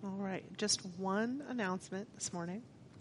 All right, just one announcement this morning.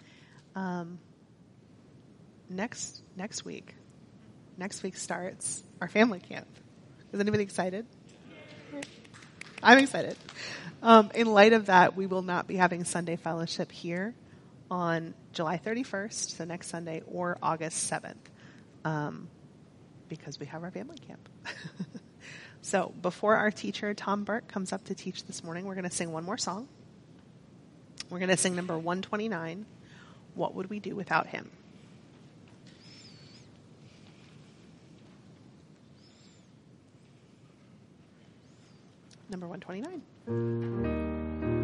Next week starts our family camp. Is anybody excited? I'm excited. In light of that, we will not be having Sunday fellowship here on July 31st, so next Sunday, or August 7th, because we have our family camp. So before our teacher, Tom Burke, comes up to teach this morning, we're going to sing one more song. We're going to sing number 129, What Would We Do Without Him? Number 129.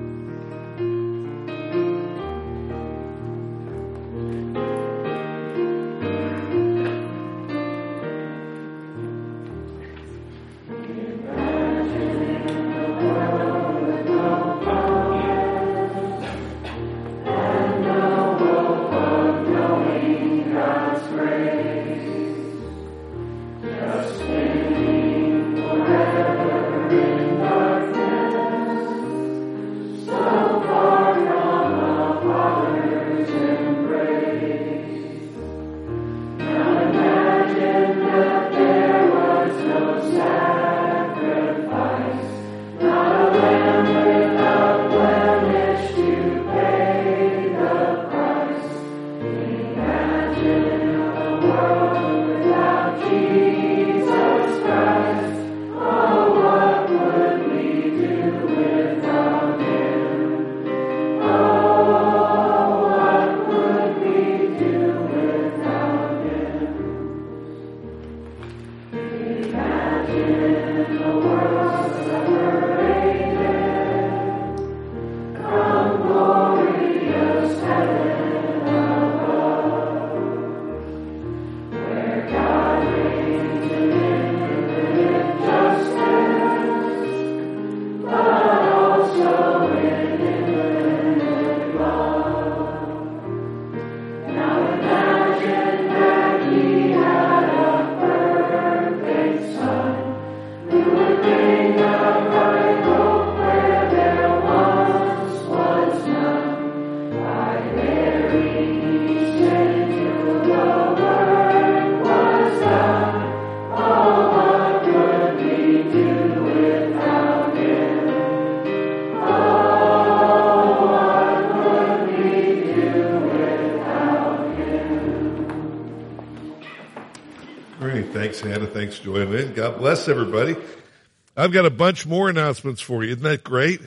Thanks, Hannah. Thanks, Joy and Lynn. God bless everybody. I've got a bunch more announcements for you. Isn't that great?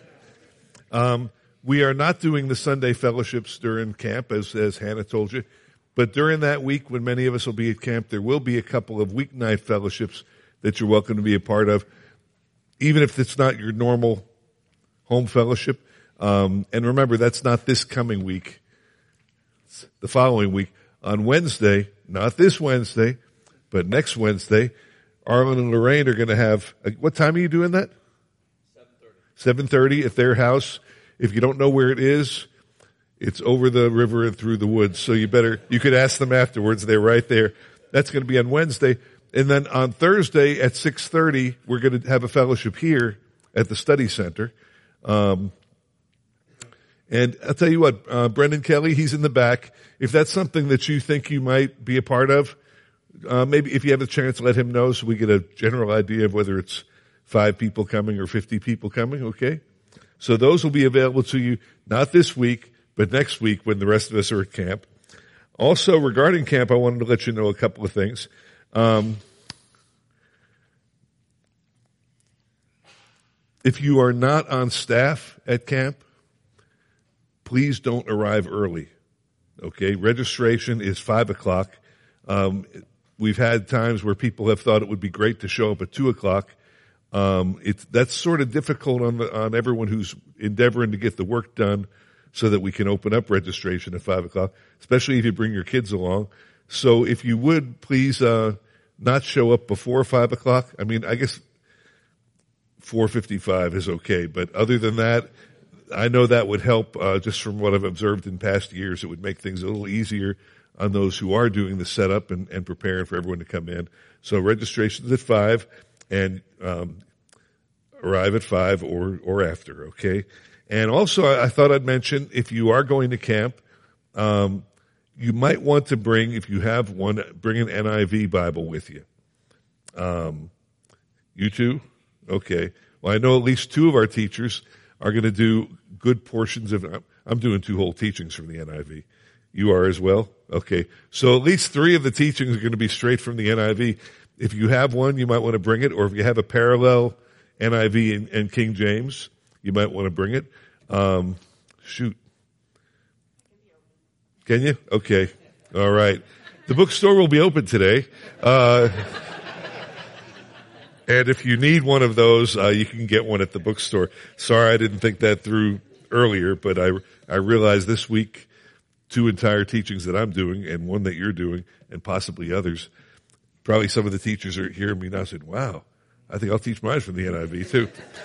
We are not doing the Sunday fellowships during camp, as Hannah told you. But during that week, when many of us will be at camp, there will be a couple of weeknight fellowships that you're welcome to be a part of, even if it's not your normal home fellowship. And remember, that's not this coming week. It's the following week. On Wednesday, not this Wednesday, but next Wednesday, Arlen and Lorraine are going to have, what time are you doing that? 7:30. 7:30 at their house. If you don't know where it is, it's over the river and through the woods. So you could ask them afterwards. They're right there. That's going to be on Wednesday. And then on Thursday at 6:30, we're going to have a fellowship here at the study center. And I'll tell you what, Brendan Kelly, he's in the back. If that's something that you think you might be a part of, maybe if you have a chance, let him know so we get a general idea of whether it's 5 people coming or 50 people coming, okay? So those will be available to you, not this week, but next week when the rest of us are at camp. Also, regarding camp, I wanted to let you know a couple of things. If you are not on staff at camp, please don't arrive early, okay? Registration is 5 o'clock. We've had times where people have thought it would be great to show up at 2 o'clock. That's sort of difficult on everyone who's endeavoring to get the work done so that we can open up registration at 5 o'clock, especially if you bring your kids along. So if you would, please, not show up before 5 o'clock. I mean, I guess 4:55 is okay, but other than that, I know that would help, just from what I've observed in past years. It would make things a little easier on those who are doing the setup and preparing for everyone to come in. So registration's at 5 and, arrive at 5 or after, okay? And also, I thought I'd mention, if you are going to camp, you might want to bring, if you have one, bring an NIV Bible with you. You too? Okay. Well, I know at least two of our teachers are going to do good portions of, I'm doing 2 whole teachings from the NIV. You are as well? Okay. So at least 3 of the teachings are going to be straight from the NIV. If you have one, you might want to bring it, or if you have a parallel NIV and King James, you might want to bring it. Shoot. Can you? Okay. All right. The bookstore will be open today. And if you need one of those, you can get one at the bookstore. Sorry, I didn't think that through earlier, but I realized this week 2 entire teachings that I'm doing and one that you're doing and possibly others. Probably some of the teachers are hearing me now saying, wow, I think I'll teach mine from the NIV too.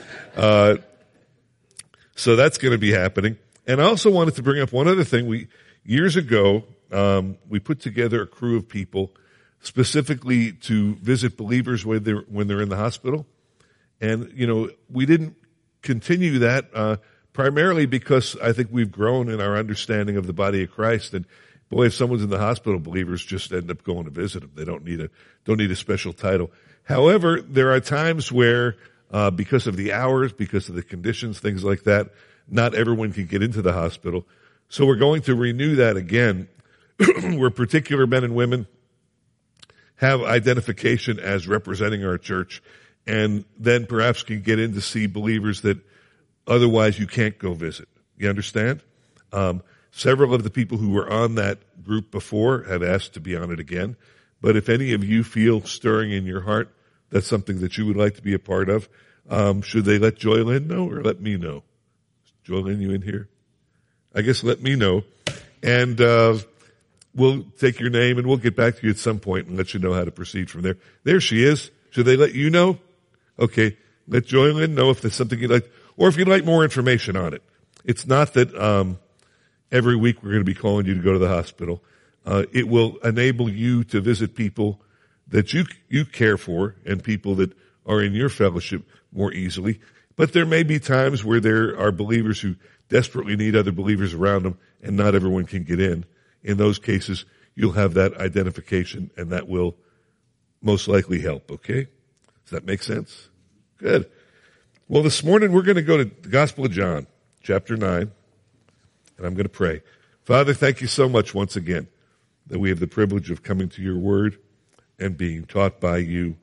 So that's going to be happening. And I also wanted to bring up one other thing. Years ago, we put together a crew of people specifically to visit believers when they're in the hospital. And, we didn't continue that, primarily because I think we've grown in our understanding of the body of Christ. And boy, if someone's in the hospital, believers just end up going to visit them. They don't need a special title. However, there are times where, because of the hours, because of the conditions, things like that, not everyone can get into the hospital. So we're going to renew that again, where particular men and women have identification as representing our church, and then perhaps can get in to see believers that otherwise you can't go visit. You understand? Several of the people who were on that group before have asked to be on it again. But if any of you feel stirring in your heart, that's something that you would like to be a part of, should they let Joy Lynn know or let me know? Joy Lynn, you in here? I guess let me know. And we'll take your name and we'll get back to you at some point and let you know how to proceed from there. There she is. Should they let you know? Okay. Let Joy Lynn know if there's something you'd like, or if you'd like more information on it. It's not that every week we're going to be calling you to go to the hospital. It will enable you to visit people that you care for and people that are in your fellowship more easily. But there may be times where there are believers who desperately need other believers around them and not everyone can get in. In those cases, you'll have that identification and that will most likely help, okay? Does that make sense? Good. Well, this morning we're going to go to the Gospel of John, chapter 9, and I'm going to pray. Father, thank you so much once again that we have the privilege of coming to your word and being taught by you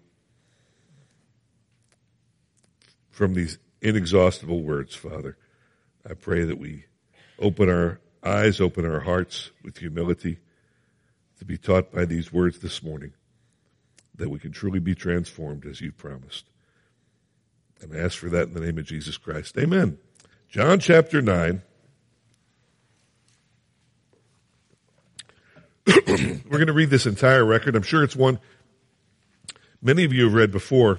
from these inexhaustible words, Father. I pray that we open our eyes, open our hearts with humility to be taught by these words this morning, that we can truly be transformed as you promised. And I ask for that in the name of Jesus Christ. Amen. John chapter 9. We're going to read this entire record. I'm sure it's one many of you have read before.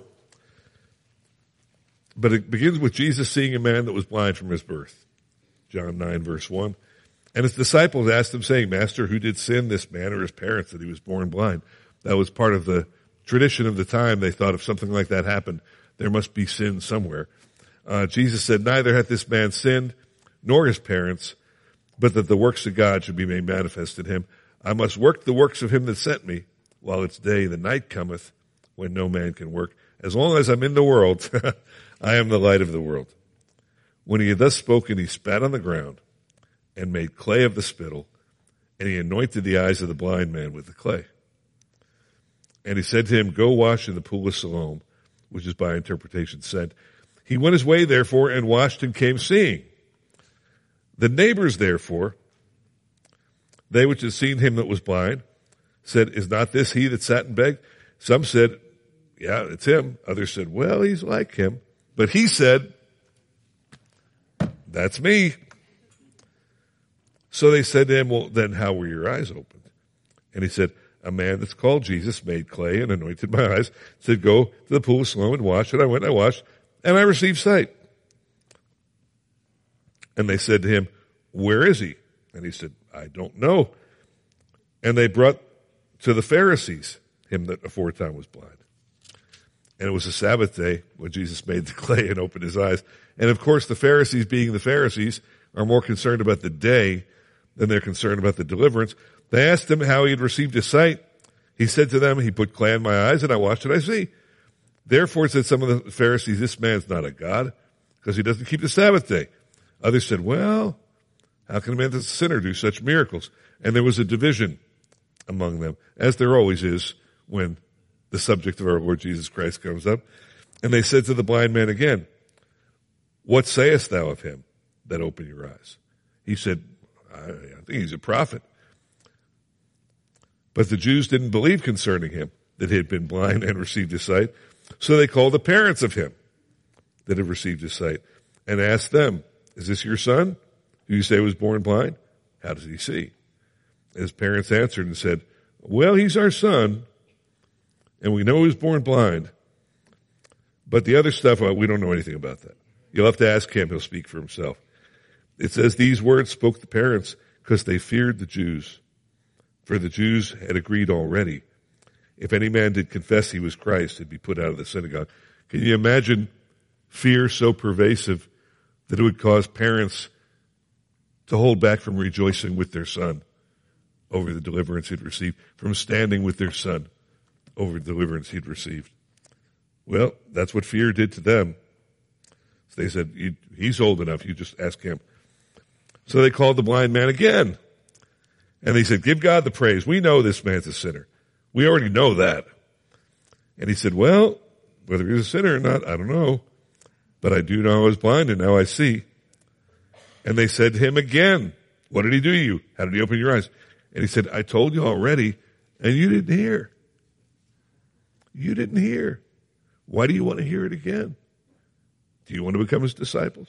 But it begins with Jesus seeing a man that was blind from his birth. John 9, verse 1. And his disciples asked him, saying, Master, who did sin, this man or his parents, that he was born blind? That was part of the tradition of the time. They thought if something like that happened, there must be sin somewhere. Jesus said, Neither hath this man sinned, nor his parents, but that the works of God should be made manifest in him. I must work the works of him that sent me, while it's day. The night cometh, when no man can work. As long as I'm in the world, I am the light of the world. When he had thus spoken, he spat on the ground and made clay of the spittle, and he anointed the eyes of the blind man with the clay. And he said to him, Go wash in the pool of Siloam, which is by interpretation sent. He went his way, therefore, and washed and came seeing. The neighbors, therefore, they which had seen him that was blind, said, Is not this he that sat and begged? Some said, Yeah, it's him. Others said, Well, he's like him. But he said, That's me. So they said to him, Well, then how were your eyes opened? And he said, A man that's called Jesus made clay and anointed my eyes, said, Go to the pool of Siloam and wash. And I went and I washed, and I received sight. And they said to him, Where is he? And he said, I don't know. And they brought to the Pharisees him that aforetime was blind. And it was a Sabbath day when Jesus made the clay and opened his eyes. And of course, the Pharisees, being the Pharisees, are more concerned about the day than they're concerned about the deliverance. They asked him how he had received his sight. He said to them, he put clay in my eyes and I watched and I see. Therefore said some of the Pharisees, this man's not a God because he doesn't keep the Sabbath day. Others said, well, how can a man that's a sinner do such miracles? And there was a division among them, as there always is when the subject of our Lord Jesus Christ comes up. And they said to the blind man again, what sayest thou of him that opened your eyes? He said, I think he's a prophet. But the Jews didn't believe concerning him that he had been blind and received his sight. So they called the parents of him that had received his sight and asked them, is this your son who you say was born blind? How does he see? His parents answered and said, well, he's our son, and we know he was born blind. But the other stuff, we don't know anything about that. You'll have to ask him. He'll speak for himself. It says these words spoke the parents because they feared the Jews. For the Jews had agreed already. If any man did confess he was Christ, he'd be put out of the synagogue. Can you imagine fear so pervasive that it would cause parents to hold back from rejoicing with their son over the deliverance he'd received, from standing with their son over the deliverance he'd received? Well, that's what fear did to them. So they said, he's old enough, you just ask him. So they called the blind man again. And they said, give God the praise. We know this man's a sinner. We already know that. And he said, well, whether he's a sinner or not, I don't know. But I do know I was blind and now I see. And they said to him again, what did he do to you? How did he open your eyes? And he said, I told you already and you didn't hear. You didn't hear. Why do you want to hear it again? Do you want to become his disciples?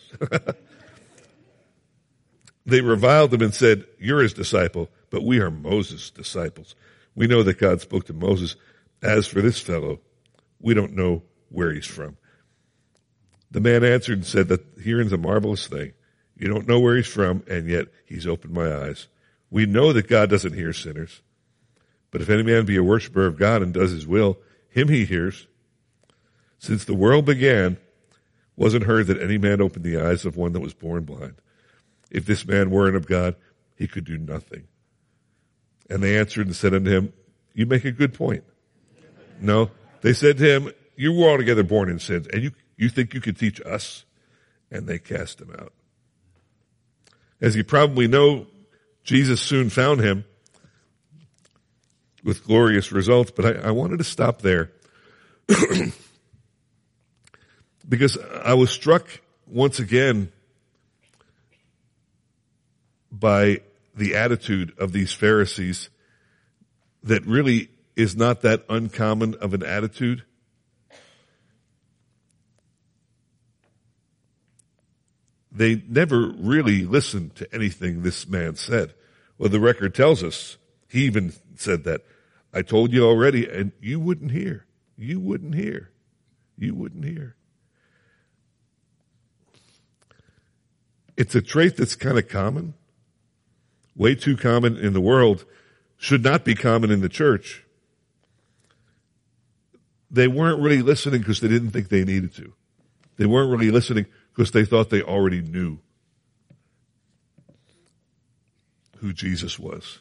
They reviled him and said, you're his disciple, but we are Moses' disciples. We know that God spoke to Moses. As for this fellow, we don't know where he's from. The man answered and said that hearing's a marvelous thing. You don't know where he's from, and yet he's opened my eyes. We know that God doesn't hear sinners. But if any man be a worshiper of God and does his will, him he hears. Since the world began, wasn't heard that any man opened the eyes of one that was born blind. If this man weren't of God, he could do nothing. And they answered and said unto him, you make a good point. No, they said to him, you were altogether born in sins, and you think you could teach us? And they cast him out. As you probably know, Jesus soon found him with glorious results, but I wanted to stop there because I was struck once again by the attitude of these Pharisees that really is not that uncommon of an attitude. They never really listened to anything this man said. Well, the record tells us, he even said that, I told you already, and you wouldn't hear. You wouldn't hear. You wouldn't hear. It's a trait that's kind of common. Way too common in the world, should not be common in the church. They weren't really listening because they didn't think they needed to. They weren't really listening because they thought they already knew who Jesus was.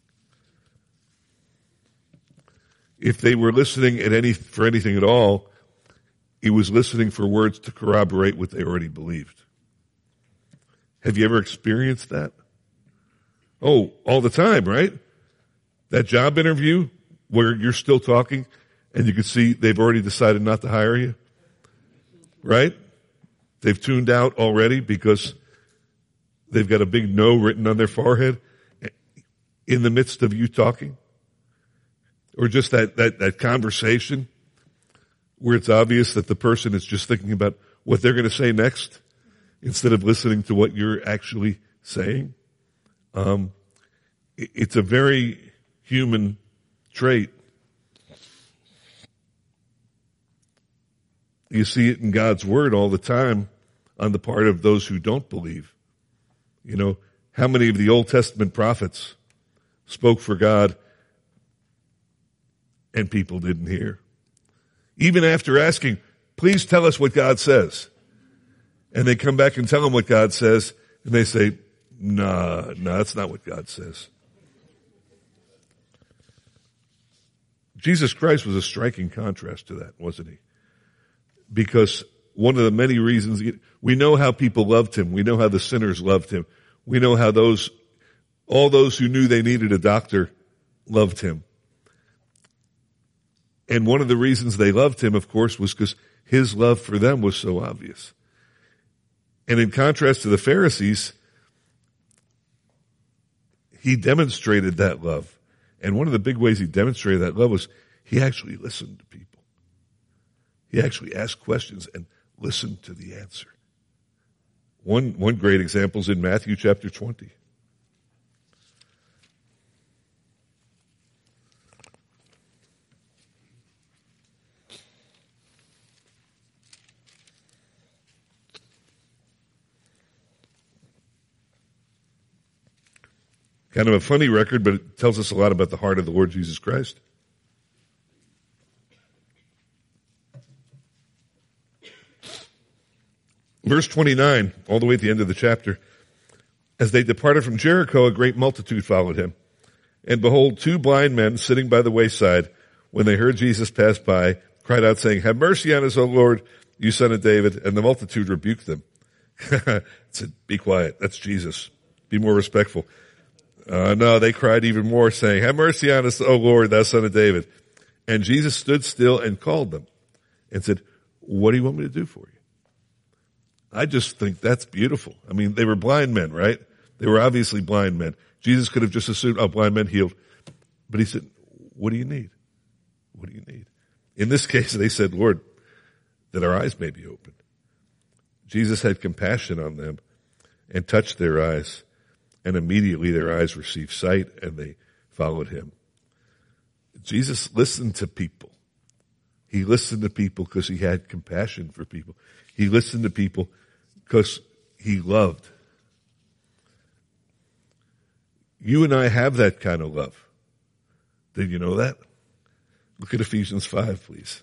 If they were listening for anything at all, it was listening for words to corroborate what they already believed. Have you ever experienced that? Oh, all the time, right? That job interview where you're still talking and you can see they've already decided not to hire you, right? They've tuned out already because they've got a big no written on their forehead in the midst of you talking. Or just that conversation where it's obvious that the person is just thinking about what they're going to say next instead of listening to what you're actually saying. It's a very human trait. You see it in God's word all the time on the part of those who don't believe. You know, how many of the Old Testament prophets spoke for God and people didn't hear? Even after asking, please tell us what God says. And they come back and tell them what God says, and they say, nah, that's not what God says. Jesus Christ was a striking contrast to that, wasn't he? Because one of the many reasons, we know how people loved him. We know how the sinners loved him. We know how all those who knew they needed a doctor loved him. And one of the reasons they loved him, of course, was because his love for them was so obvious. And in contrast to the Pharisees, he demonstrated that love. And one of the big ways he demonstrated that love was he actually listened to people. He actually asked questions and listened to the answer. One great example is in Matthew chapter 20. Kind of a funny record, but it tells us a lot about the heart of the Lord Jesus Christ. Verse 29, all the way at the end of the chapter. As they departed from Jericho, a great multitude followed him. And behold, 2 blind men sitting by the wayside, when they heard Jesus pass by, cried out saying, have mercy on us, O Lord, you son of David. And the multitude rebuked them. Said, be quiet, that's Jesus. Be more respectful. No, they cried even more, saying, have mercy on us, O Lord, thou son of David. And Jesus stood still and called them and said, what do you want me to do for you? I just think that's beautiful. I mean, they were blind men, right? They were obviously blind men. Jesus could have just assumed, blind men healed. But he said, what do you need? What do you need? In this case, they said, Lord, that our eyes may be opened. Jesus had compassion on them and touched their eyes. And immediately their eyes received sight and they followed him. Jesus listened to people. He listened to people because he had compassion for people. He listened to people because he loved. You and I have that kind of love. Did you know that? Look at Ephesians 5, please.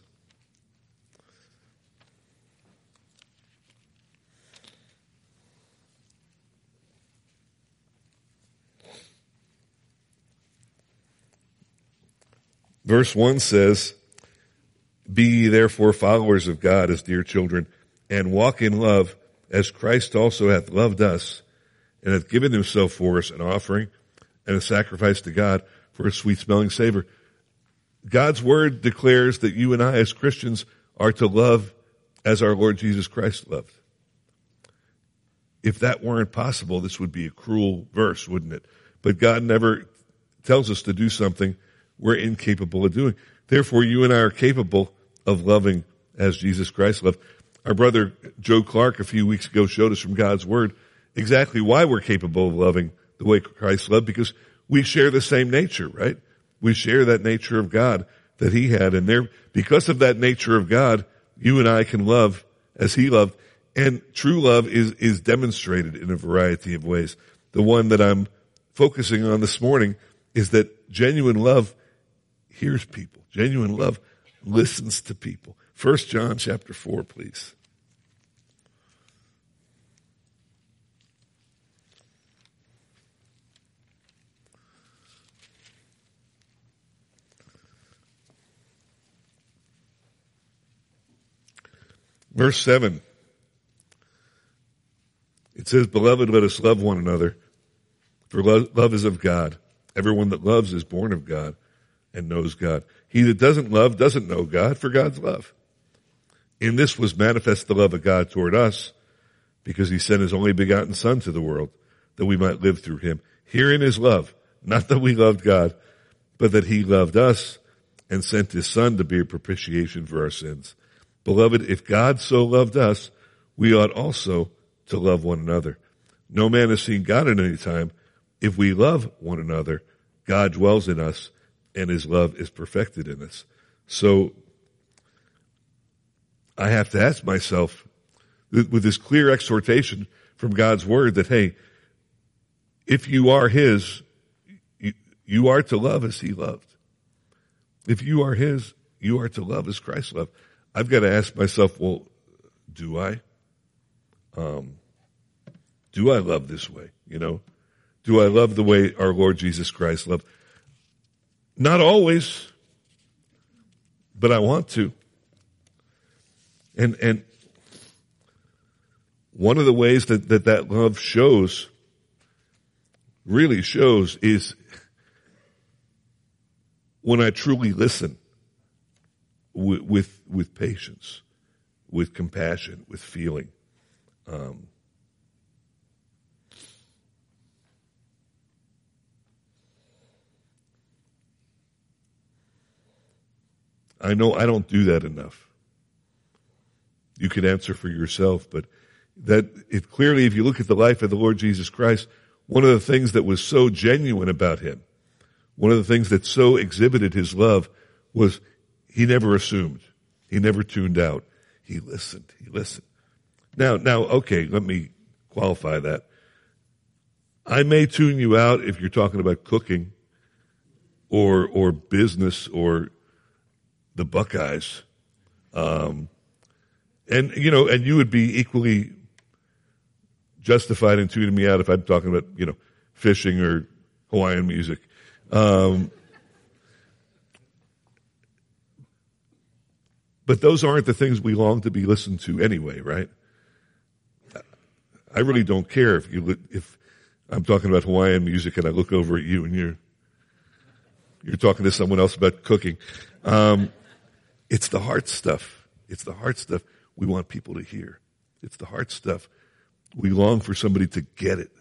Verse 1 says, be ye therefore followers of God as dear children, and walk in love, as Christ also hath loved us, and hath given himself for us an offering and a sacrifice to God for a sweet-smelling savor. God's word declares that you and I as Christians are to love as our Lord Jesus Christ loved. If that weren't possible, this would be a cruel verse, wouldn't it? But God never tells us to do something we're incapable of doing. Therefore, you and I are capable of loving as Jesus Christ loved. Our brother Joe Clark a few weeks ago showed us from God's word exactly why we're capable of loving the way Christ loved, because we share the same nature, right? We share that nature of God that he had, and because of that nature of God, you and I can love as he loved. And true love is demonstrated in a variety of ways. The one that I'm focusing on this morning is that genuine love hears people. Genuine love listens to people. 1 John chapter 4, please. Verse 7. It says, beloved, let us love one another, for love is of God. Everyone that loves is born of God and knows God. He that doesn't love doesn't know God, for God's love. In this was manifest the love of God toward us, because he sent his only begotten Son to the world, that we might live through him. Herein is love, not that we loved God, but that he loved us and sent his Son to be a propitiation for our sins. Beloved, if God so loved us, we ought also to love one another. No man has seen God at any time. If we love one another, God dwells in us, and his love is perfected in us. So I have to ask myself, with this clear exhortation from God's word, that, hey, if you are his, you are to love as he loved. If you are his, you are to love as Christ loved. I've got to ask myself, well, do I? Do I love this way? Do I love the way our Lord Jesus Christ loved? Not always, but I want to. And one of the ways that love shows, really shows, is when I truly listen with patience, with compassion, with feeling. I know I don't do that enough. You can answer for yourself, but that it clearly, if you look at the life of the Lord Jesus Christ, one of the things that was so genuine about him, one of the things that so exhibited his love, was he never assumed. He never tuned out. He listened. Now, okay, let me qualify that. I may tune you out if you're talking about cooking or business or the Buckeyes. And you would be equally justified in tuning me out if I'm talking about, fishing or Hawaiian music. But those aren't the things we long to be listened to anyway, right? I really don't care if I'm talking about Hawaiian music and I look over at you and you're talking to someone else about cooking. It's the heart stuff. It's the heart stuff we want people to hear. It's the heart stuff. We long for somebody to get it.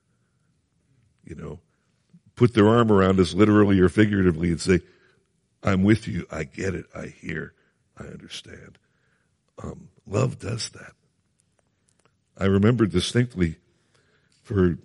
Put their arm around us literally or figuratively and say, I'm with you. I get it. I hear. I understand. Love does that. I remember distinctly for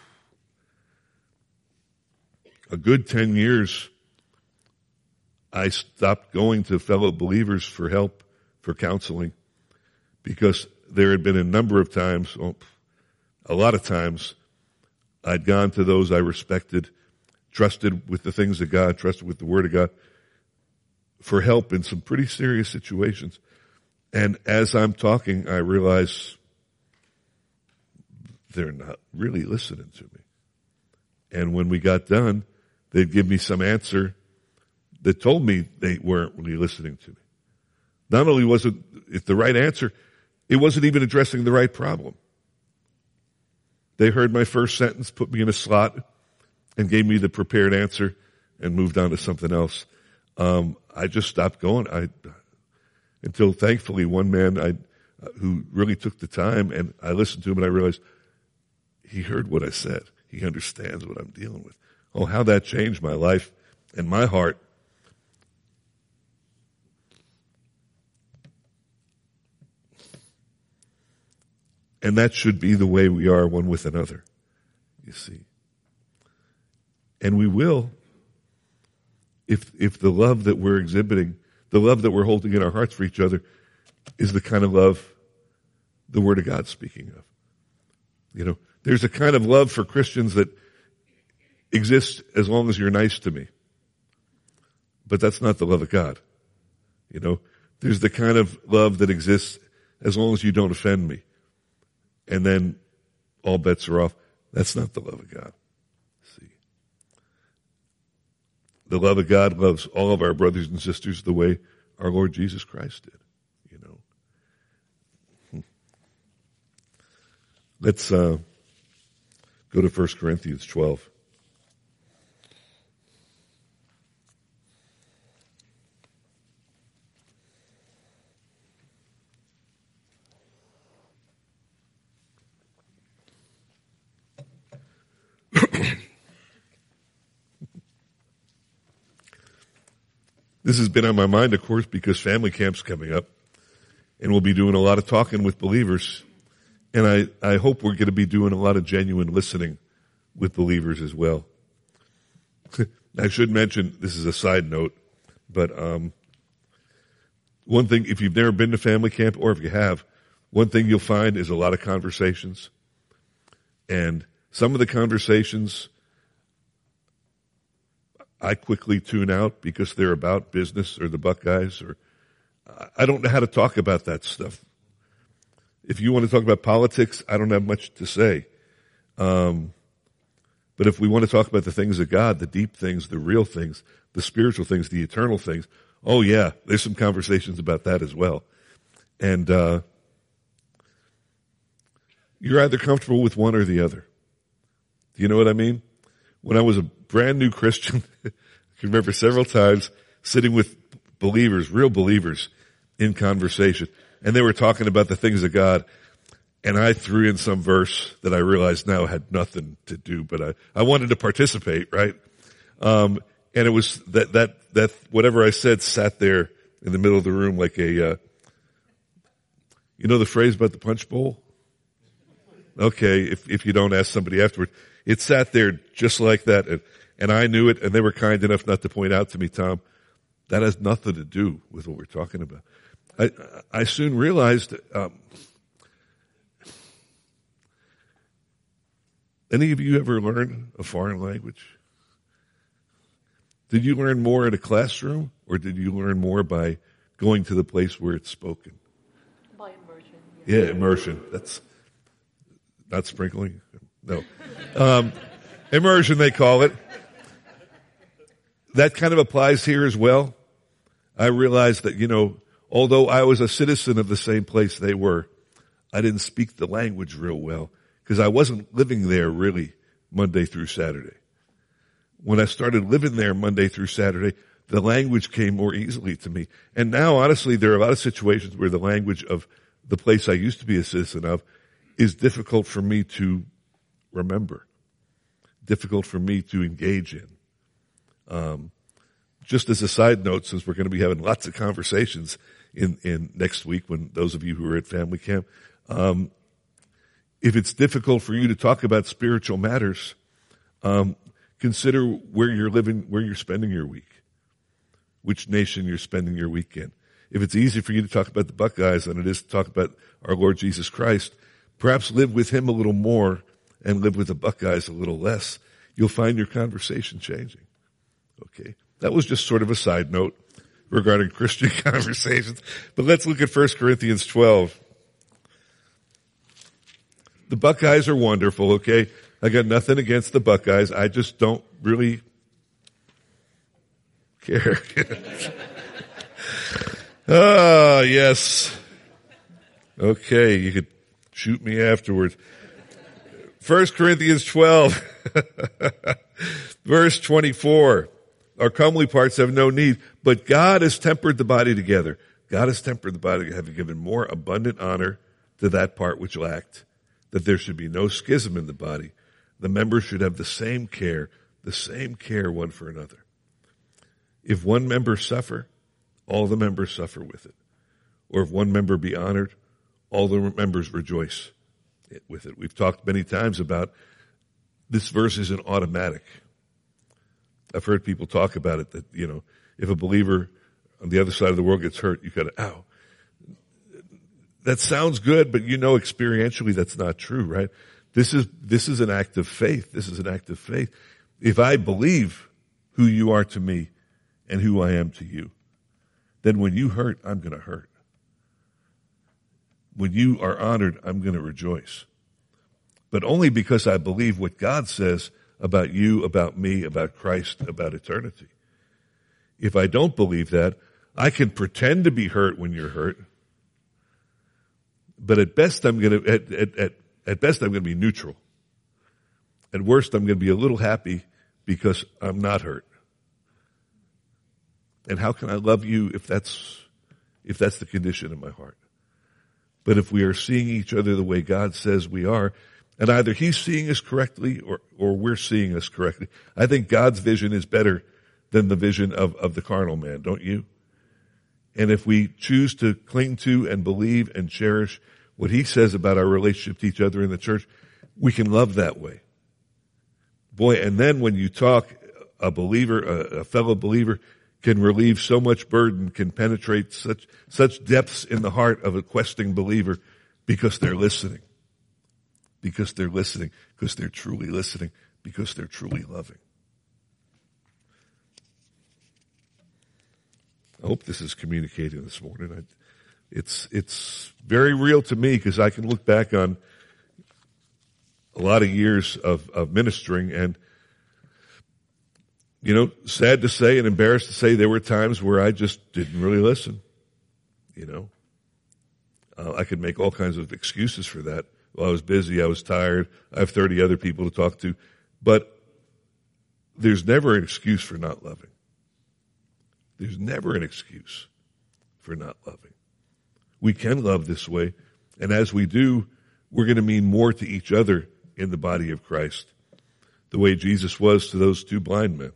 a good 10 years, I stopped going to fellow believers for help, for counseling, because there had been a number of times, a lot of times, I'd gone to those I respected, trusted with the things of God, trusted with the Word of God, for help in some pretty serious situations. And as I'm talking, I realize they're not really listening to me. And when we got done, they'd give me some answer that told me they weren't really listening to me. Not only was it the right answer, it wasn't even addressing the right problem. They heard my first sentence, put me in a slot, and gave me the prepared answer and moved on to something else. I just stopped going until thankfully one man who really took the time, and I listened to him and I realized he heard what I said. He understands what I'm dealing with. Oh, how that changed my life and my heart. And that should be the way we are one with another, you see. And we will, if the love that we're exhibiting, the love that we're holding in our hearts for each other, is the kind of love the Word of God's speaking of. There's a kind of love for Christians that exists as long as you're nice to me. But that's not the love of God. There's the kind of love that exists as long as you don't offend me. And then all bets are off. That's not the love of God. See, the love of God loves all of our brothers and sisters the way our Lord Jesus Christ did. Let's go to 1 Corinthians 12. This has been on my mind, of course, because family camp's coming up, and we'll be doing a lot of talking with believers, and I hope we're going to be doing a lot of genuine listening with believers as well. I should mention, this is a side note, but one thing, if you've never been to family camp, or if you have, one thing you'll find is a lot of conversations, and some of the conversations I quickly tune out because they're about business or the Buckeyes, or I don't know how to talk about that stuff. If you want to talk about politics, I don't have much to say. But if we want to talk about the things of God, the deep things, the real things, the spiritual things, the eternal things, oh yeah, there's some conversations about that as well. And you're either comfortable with one or the other. Do you know what I mean? When I was a brand new Christian, I can remember several times sitting with believers, real believers, in conversation, and they were talking about the things of God, and I threw in some verse that I realized now had nothing to do, but I wanted to participate, right? And it was that whatever I said sat there in the middle of the room like a, you know the phrase about the punch bowl? Okay, if you don't ask somebody afterward. It sat there just like that, and I knew it, and they were kind enough not to point out to me, Tom, that has nothing to do with what we're talking about. I soon realized, any of you ever learn a foreign language? Did you learn more in a classroom, or did you learn more by going to the place where it's spoken? By immersion. Yeah, immersion. That's not sprinkling. No. Immersion, they call it. That kind of applies here as well. I realized that, although I was a citizen of the same place they were, I didn't speak the language real well because I wasn't living there really Monday through Saturday. When I started living there Monday through Saturday, the language came more easily to me. And now, honestly, there are a lot of situations where the language of the place I used to be a citizen of is difficult for me to remember, difficult for me to engage in. Just as a side note, since we're going to be having lots of conversations in next week when those of you who are at family camp, if it's difficult for you to talk about spiritual matters, consider where you're living, where you're spending your week, which nation you're spending your week in. If it's easy for you to talk about the Buckeyes than it is to talk about our Lord Jesus Christ, perhaps live with him a little more and live with the Buckeyes a little less. You'll find your conversation changing. Okay. That was just sort of a side note regarding Christian conversations. But let's look at 1 Corinthians 12. The Buckeyes are wonderful, okay? I got nothing against the Buckeyes. I just don't really care. Ah, yes. Okay, you could shoot me afterwards. 1 Corinthians 12, verse 24. Our comely parts have no need, but God has tempered the body together. God has tempered the body, having given more abundant honor to that part which lacked, that there should be no schism in the body. The members should have the same care one for another. If one member suffer, all the members suffer with it. Or if one member be honored, all the members rejoice with it. We've talked many times about this verse isn't automatic. I've heard people talk about it that, if a believer on the other side of the world gets hurt, you gotta, ow. That sounds good, but experientially that's not true, right? This is an act of faith. This is an act of faith. If I believe who you are to me and who I am to you, then when you hurt, I'm gonna hurt. When you are honored, I'm going to rejoice. But only because I believe what God says about you, about me, about Christ, about eternity. If I don't believe that, I can pretend to be hurt when you're hurt. But at best I'm going to be neutral. At worst I'm going to be a little happy because I'm not hurt. And how can I love you if that's the condition in my heart? But if we are seeing each other the way God says we are, and either he's seeing us correctly or we're seeing us correctly, I think God's vision is better than the vision of the carnal man, don't you? And if we choose to cling to and believe and cherish what he says about our relationship to each other in the church, we can love that way. Boy, and then when you talk, a believer, a fellow believer, can relieve so much burden, can penetrate such depths in the heart of a questing believer because they're listening. Because they're listening. Because they're truly listening. Because they're truly loving. I hope this is communicating this morning. It's very real to me because I can look back on a lot of years of ministering and, sad to say and embarrassed to say there were times where I just didn't really listen. I could make all kinds of excuses for that. Well, I was busy, I was tired, I have 30 other people to talk to. But there's never an excuse for not loving. There's never an excuse for not loving. We can love this way, and as we do, we're going to mean more to each other in the body of Christ, the way Jesus was to those two blind men.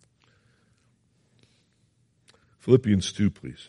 Philippians 2, please.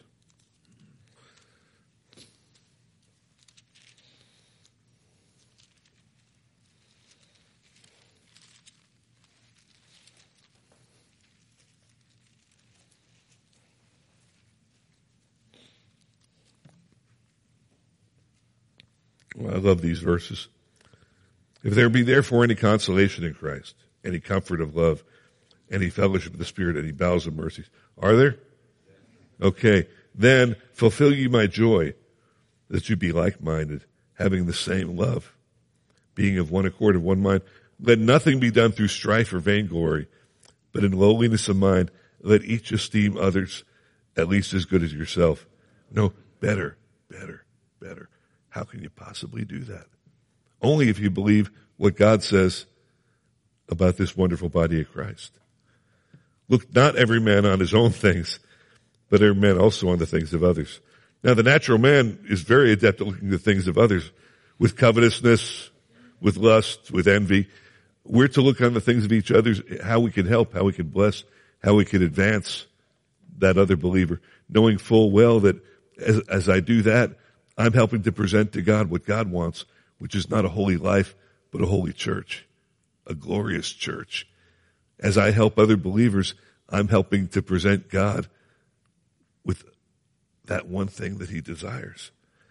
Well, I love these verses. If there be therefore any consolation in Christ, any comfort of love, any fellowship of the Spirit, any bowels of mercies. Are there? Okay. Then fulfill ye my joy, that you be like-minded, having the same love, being of one accord, of one mind. Let nothing be done through strife or vainglory, but in lowliness of mind, let each esteem others at least as good as yourself. No, better. How can you possibly do that? Only if you believe what God says about this wonderful body of Christ. Look not every man on his own things, but every man also on the things of others. Now the natural man is very adept at looking at the things of others with covetousness, with lust, with envy. We're to look on the things of each other, how we can help, how we can bless, how we can advance that other believer, knowing full well that as I do that, I'm helping to present to God what God wants, which is not a holy life, but a holy church, a glorious church. As I help other believers, I'm helping to present God with that one thing that he desires.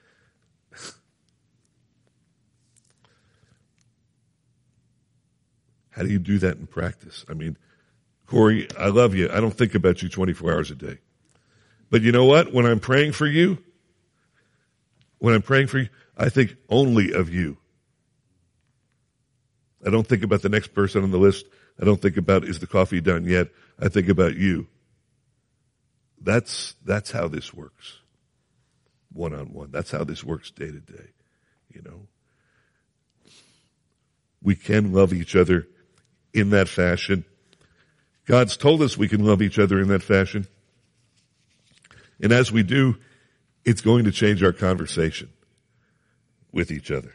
How do you do that in practice? I mean, Corey, I love you. I don't think about you 24 hours a day. But you know what? When I'm praying for you, I think only of you. I don't think about the next person on the list. I don't think about, is the coffee done yet? I think about you. That's how this works. One-on-one. That's how this works day to day. We can love each other in that fashion. God's told us we can love each other in that fashion. And as we do, it's going to change our conversation with each other.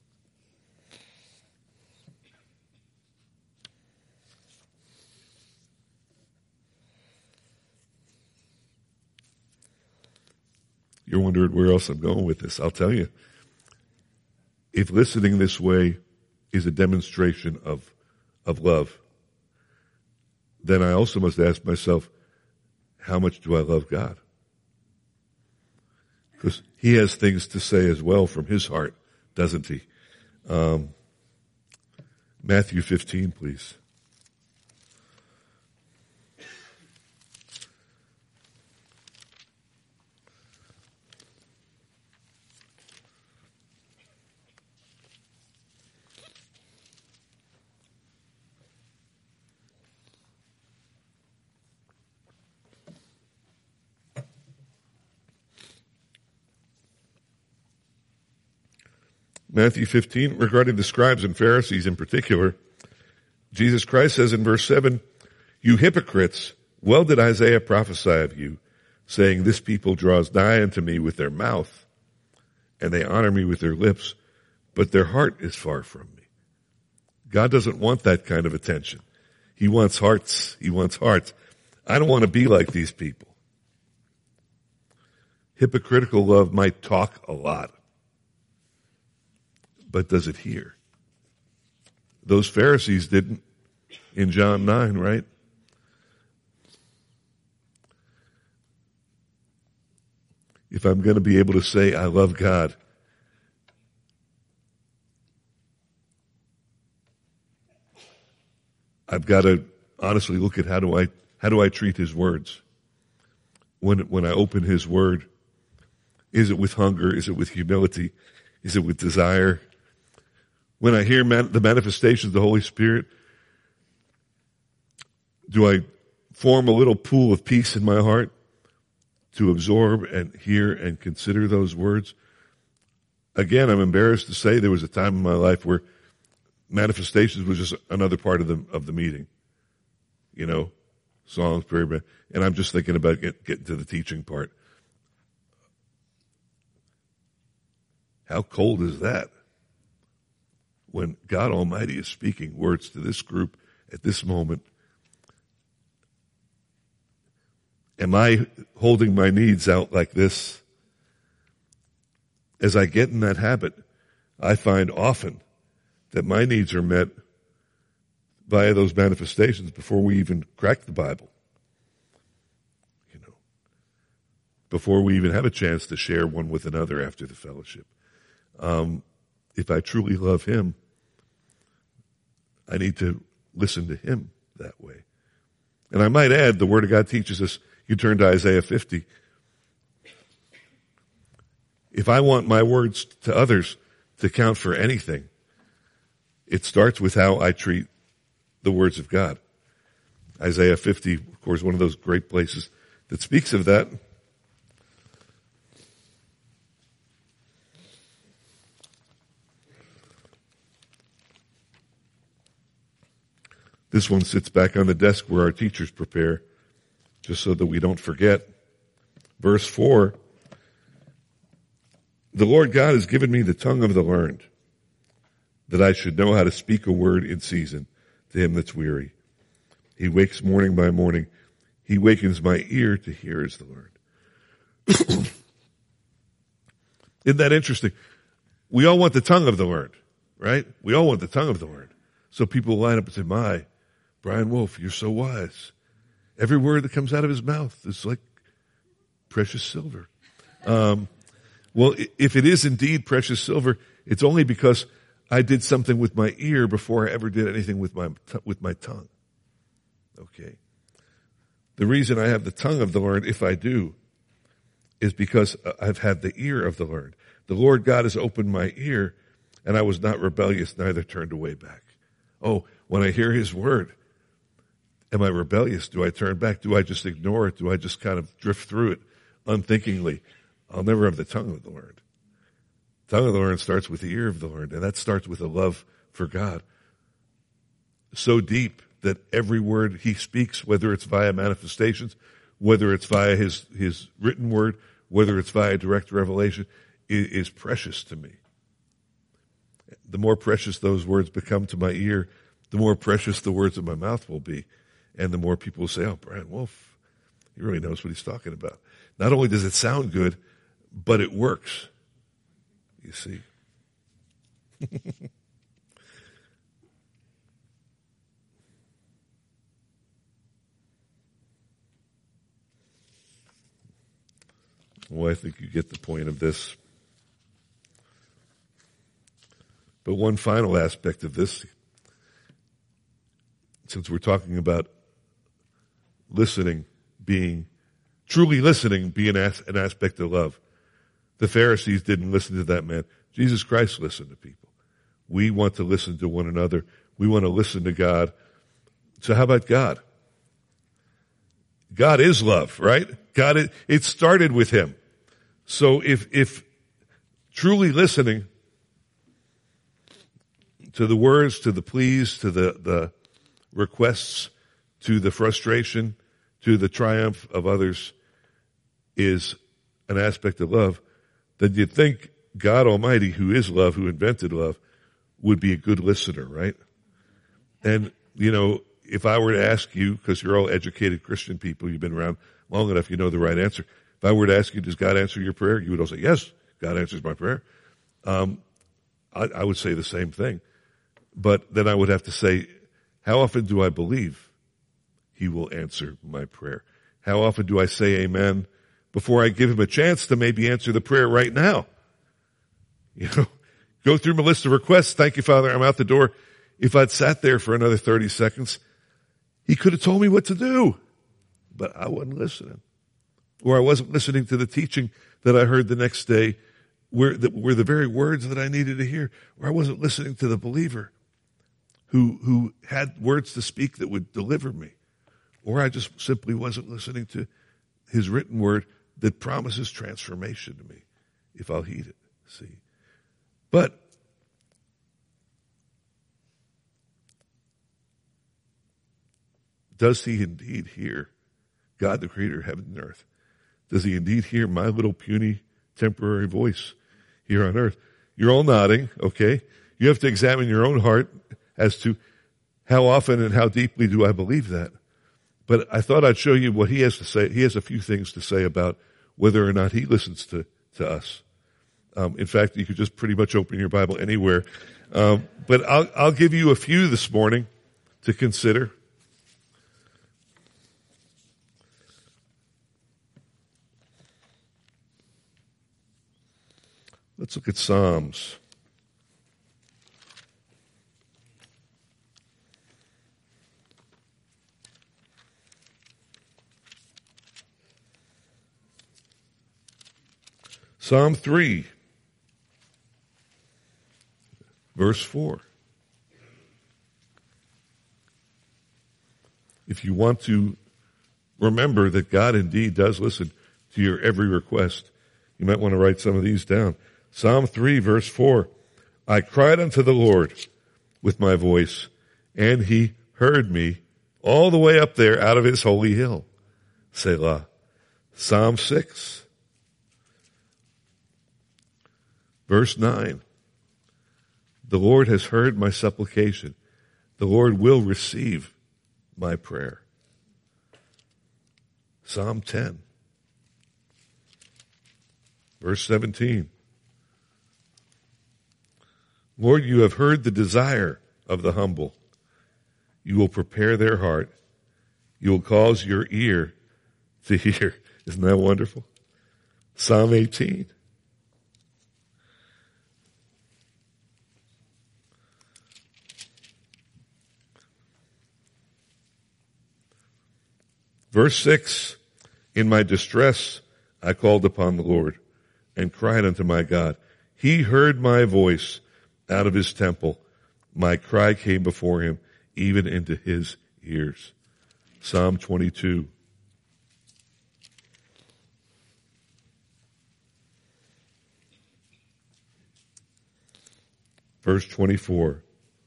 You're wondering where else I'm going with this. I'll tell you. If listening this way is a demonstration of love, then I also must ask myself, how much do I love God? Because he has things to say as well from his heart, doesn't he? Matthew 15, please. Matthew 15, regarding the scribes and Pharisees in particular, Jesus Christ says in verse 7, "You hypocrites, well did Isaiah prophesy of you, saying, this people draws nigh unto me with their mouth, and they honor me with their lips, but their heart is far from me." God doesn't want that kind of attention. He wants hearts. He wants hearts. I don't want to be like these people. Hypocritical love might talk a lot, but does it hear? Those Pharisees didn't in John 9, right? If I'm going to be able to say I love God, I've got to honestly look at how do I treat his words? when I open his word? Is it with hunger? Is it with humility? Is it with desire? When I hear the manifestations of the Holy Spirit, do I form a little pool of peace in my heart to absorb and hear and consider those words? Again, I'm embarrassed to say there was a time in my life where manifestations was just another part of the meeting. You know, songs, prayer, and I'm just thinking about getting to the teaching part. How cold is that? When God Almighty is speaking words to this group at this moment, am I holding my needs out like this? As I get in that habit, I find often that my needs are met via those manifestations before we even crack the Bible. You know, before we even have a chance to share one with another after the fellowship. If I truly love him, I need to listen to him that way. And I might add, the Word of God teaches us, you turn to Isaiah 50. If I want my words to others to count for anything, it starts with how I treat the words of God. Isaiah 50, of course, one of those great places that speaks of that. This one sits back on the desk where our teachers prepare, just so that we don't forget. Verse 4, the Lord God has given me the tongue of the learned, that I should know how to speak a word in season to him that's weary. He wakes morning by morning. He wakens my ear to hear as the learned. Isn't that interesting? We all want the tongue of the learned, right? We all want the tongue of the learned. So people line up and say, my, Brian Wolf, you're so wise. Every word that comes out of his mouth is like precious silver. Well, if it is indeed precious silver, it's only because I did something with my ear before I ever did anything with my tongue. Okay. The reason I have the tongue of the learned, if I do, is because I've had the ear of the learned. The Lord God has opened my ear, and I was not rebellious, neither turned away back. Oh, when I hear his word, am I rebellious? Do I turn back? Do I just ignore it? Do I just kind of drift through it unthinkingly? I'll never have the tongue of the learned. Tongue of the learned starts with the ear of the learned, and that starts with a love for God. So deep that every word he speaks, whether it's via manifestations, whether it's via his written word, whether it's via direct revelation, is precious to me. The more precious those words become to my ear, the more precious the words of my mouth will be. And the more people will say, oh, Brian Wolf, he really knows what he's talking about. Not only does it sound good, but it works. You see. Well, I think you get the point of this. But one final aspect of this, since we're talking about listening, truly listening being an aspect of love. The Pharisees didn't listen to that man. Jesus Christ listened to people. We want to listen to one another. We want to listen to God. So how about God? God is love, right? God, it started with him. So if truly listening to the words, to the pleas, to the requests, to the frustration, to the triumph of others is an aspect of love, then you'd think God Almighty, who is love, who invented love, would be a good listener, right? And, you know, if I were to ask you, because you're all educated Christian people, you've been around long enough, you know the right answer. If I were to ask you, does God answer your prayer? You would all say, yes, God answers my prayer. I would say the same thing. But then I would have to say, how often do I believe he will answer my prayer? How often do I say amen before I give him a chance to maybe answer the prayer right now? You know, go through my list of requests. Thank you, Father. I'm out the door. If I'd sat there for another 30 seconds, he could have told me what to do, but I wasn't listening. or I wasn't listening to the teaching that I heard the next day were the very words that I needed to hear, or I wasn't listening to the believer who had words to speak that would deliver me, or I just simply wasn't listening to his written word that promises transformation to me if I'll heed it. See? But does he indeed hear God, the creator of heaven and earth? Does he indeed hear my little puny temporary voice here on earth? You're all nodding, okay? You have to examine your own heart as to how often and how deeply do I believe that. But I thought I'd show you what he has to say. He has a few things to say about whether or not he listens to us. In fact, you could just pretty much open your Bible anywhere. But I'll give you a few this morning to consider. Let's look at Psalms. Psalm 3, verse 4. If you want to remember that God indeed does listen to your every request, you might want to write some of these down. Psalm 3, verse 4. I cried unto the Lord with my voice, and he heard me all the way up there out of his holy hill. Selah. Psalm 6, verse 9. The Lord has heard my supplication. The Lord will receive my prayer. Psalm 10, verse 17. Lord, you have heard the desire of the humble. You will prepare their heart. You will cause your ear to hear. Isn't that wonderful? Psalm 18. Verse 6, in my distress I called upon the Lord and cried unto my God. He heard my voice out of his temple. My cry came before him, even into his ears. Psalm 22. Verse 24.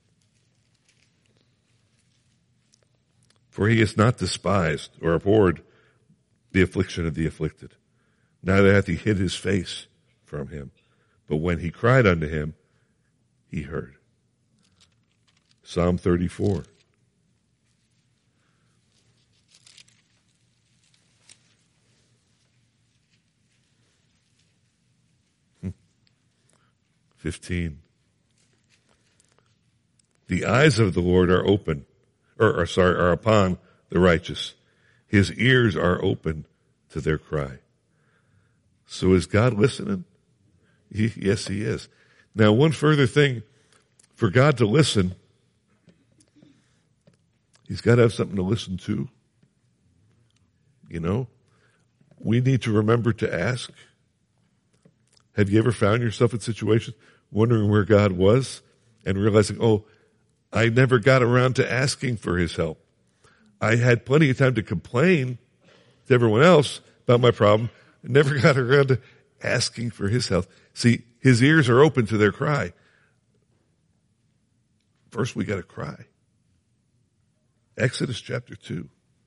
For he has not despised or abhorred the affliction of the afflicted, neither hath he hid his face from him. But when he cried unto him, he heard. Psalm 34. Hmm. 15. The eyes of the Lord are open, are upon the righteous. His ears are open to their cry. So is God listening? Yes, he is. Now, one further thing, for God to listen, he's got to have something to listen to. You know, we need to remember to ask. Have you ever found yourself in situations wondering where God was and realizing, oh, I never got around to asking for his help. I had plenty of time to complain to everyone else about my problem. I never got around to asking for his help. See, his ears are open to their cry. First, we got to cry. Exodus chapter 2.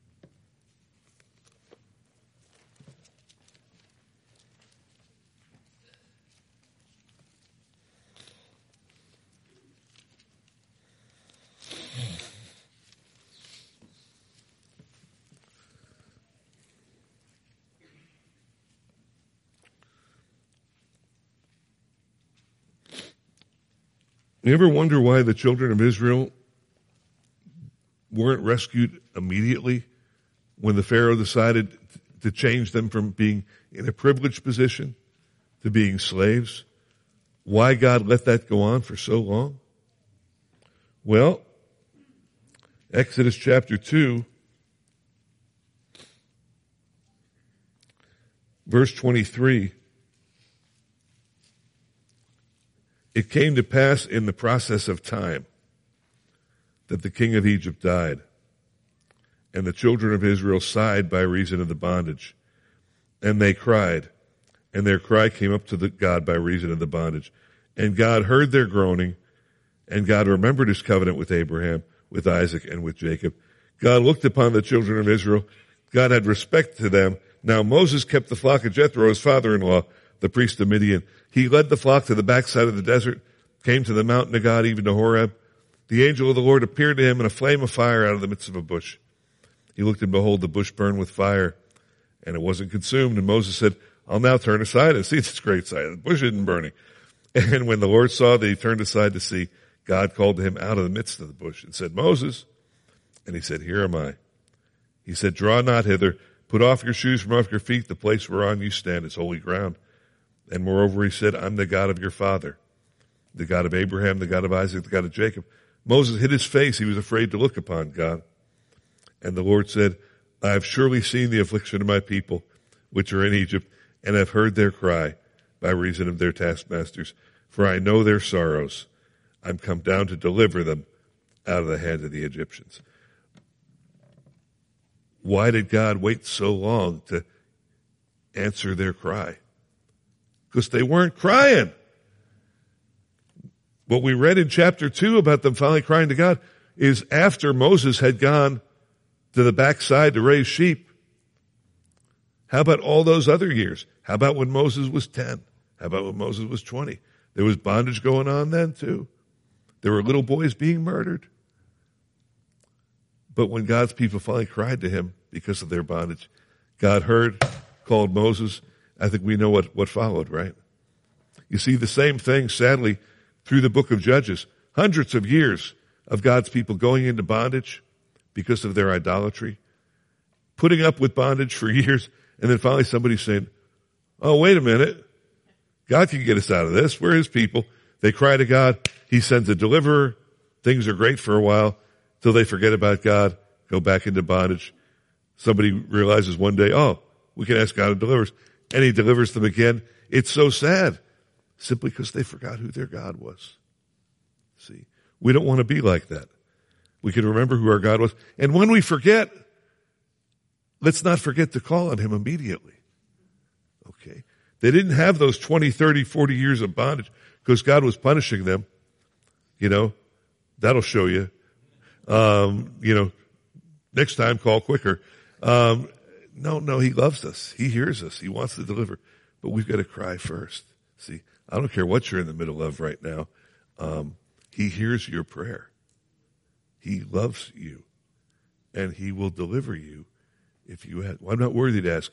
You ever wonder why the children of Israel weren't rescued immediately when the Pharaoh decided to change them from being in a privileged position to being slaves? Why God let that go on for so long? Well, Exodus chapter 2, verse 23, it came to pass in the process of time that the king of Egypt died, and the children of Israel sighed by reason of the bondage. And they cried, and their cry came up to God by reason of the bondage. And God heard their groaning, and God remembered his covenant with Abraham, with Isaac, and with Jacob. God looked upon the children of Israel. God had respect to them. Now Moses kept the flock of Jethro, his father-in-law, the priest of Midian. He led the flock to the backside of the desert, came to the mountain of God, even to Horeb. The angel of the Lord appeared to him in a flame of fire out of the midst of a bush. He looked, and behold, the bush burned with fire, and it wasn't consumed. And Moses said, I'll now turn aside and see this great sight. The bush isn't burning. And when the Lord saw that he turned aside to see, God called to him out of the midst of the bush and said, Moses. And he said, here am I. He said, draw not hither. Put off your shoes from off your feet. The place whereon you stand is holy ground. And moreover, he said, I'm the God of your father, the God of Abraham, the God of Isaac, the God of Jacob. Moses hid his face. He was afraid to look upon God. And the Lord said, I have surely seen the affliction of my people, which are in Egypt, and have heard their cry by reason of their taskmasters. For I know their sorrows. I'm come down to deliver them out of the hand of the Egyptians. Why did God wait so long to answer their cry? Because they weren't crying. What we read in chapter 2 about them finally crying to God is after Moses had gone to the backside to raise sheep. How about all those other years? How about when Moses was 10? How about when Moses was 20? There was bondage going on then too. There were little boys being murdered. But when God's people finally cried to him because of their bondage, God heard, called Moses. I think we know what followed, right? You see the same thing, sadly, through the book of Judges. Hundreds of years of God's people going into bondage because of their idolatry, putting up with bondage for years, and then finally somebody saying, oh, wait a minute. God can get us out of this. We're his people. They cry to God. He sends a deliverer. Things are great for a while till they forget about God, go back into bondage. Somebody realizes one day, oh, we can ask God to deliver us. And he delivers them again. It's so sad, simply because they forgot who their God was. See, we don't want to be like that. We can remember who our God was. And when we forget, let's not forget to call on him immediately. Okay. They didn't have those 20, 30, 40 years of bondage because God was punishing them. You know, that'll show you. Next time call quicker. No, he loves us. He hears us. He wants to deliver. But we've got to cry first. See, I don't care what you're in the middle of right now. He hears your prayer. He loves you. And he will deliver you if you ask. Well, I'm not worthy to ask.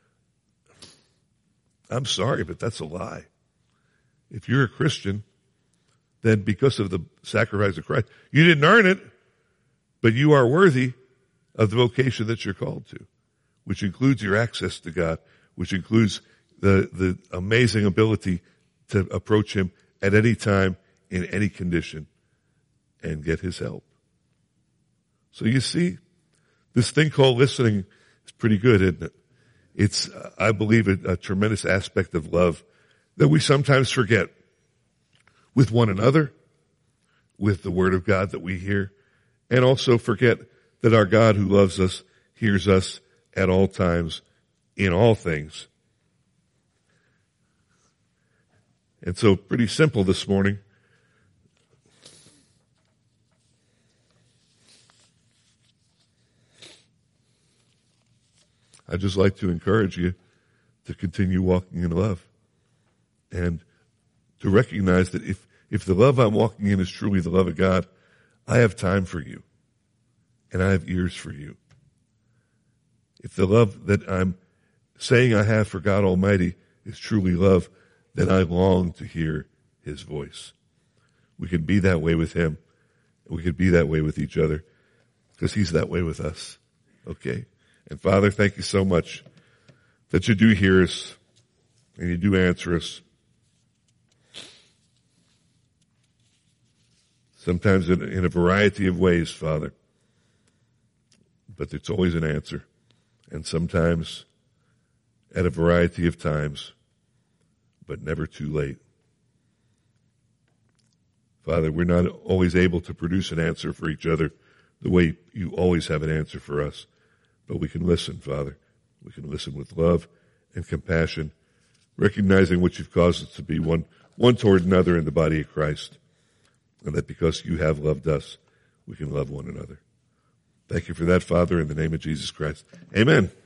I'm sorry, but that's a lie. If you're a Christian, then because of the sacrifice of Christ, you didn't earn it, but you are worthy of the vocation that you're called to, which includes your access to God, which includes the amazing ability to approach him at any time, in any condition, and get his help. So you see, this thing called listening is pretty good, isn't it? It's, I believe, a tremendous aspect of love that we sometimes forget with one another, with the Word of God that we hear, and also forget that our God who loves us hears us at all times, in all things. And so pretty simple this morning. I'd just like to encourage you to continue walking in love and to recognize that if the love I'm walking in is truly the love of God, I have time for you and I have ears for you. If the love that I'm saying I have for God Almighty is truly love, then I long to hear his voice. We can be that way with him, and we can be that way with each other because he's that way with us. Okay? And Father, thank you so much that you do hear us and you do answer us. Sometimes in a variety of ways, Father. But it's always an answer. And sometimes at a variety of times, but never too late. Father, we're not always able to produce an answer for each other the way you always have an answer for us, but we can listen, Father. We can listen with love and compassion, recognizing what you've caused us to be, one toward another in the body of Christ, and that because you have loved us, we can love one another. Thank you for that, Father, in the name of Jesus Christ. Amen.